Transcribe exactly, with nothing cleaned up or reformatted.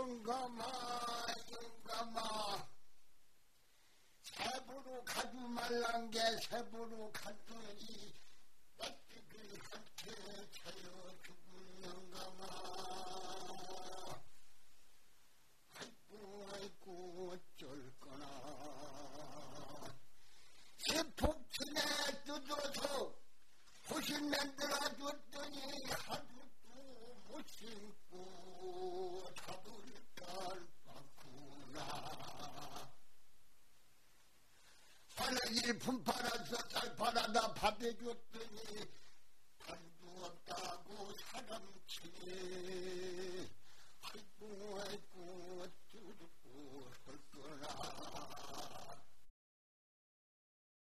영감아 영감아 세부로 가지 말란 게 세부로 갔더니 낯뜨기 한테 차여 죽은 영감아 아이고 아이고 어쩔 거나 세폭신에 뜯어서 호신 만들어 줬더니 하루도 못 신고 잡을 딸 많구나. 하늘일 품 팔아서 쌀 팔아다 밥 해줬더니 반도 없다고 사람치네. 아이고 아이고 어쩌고 할 거나.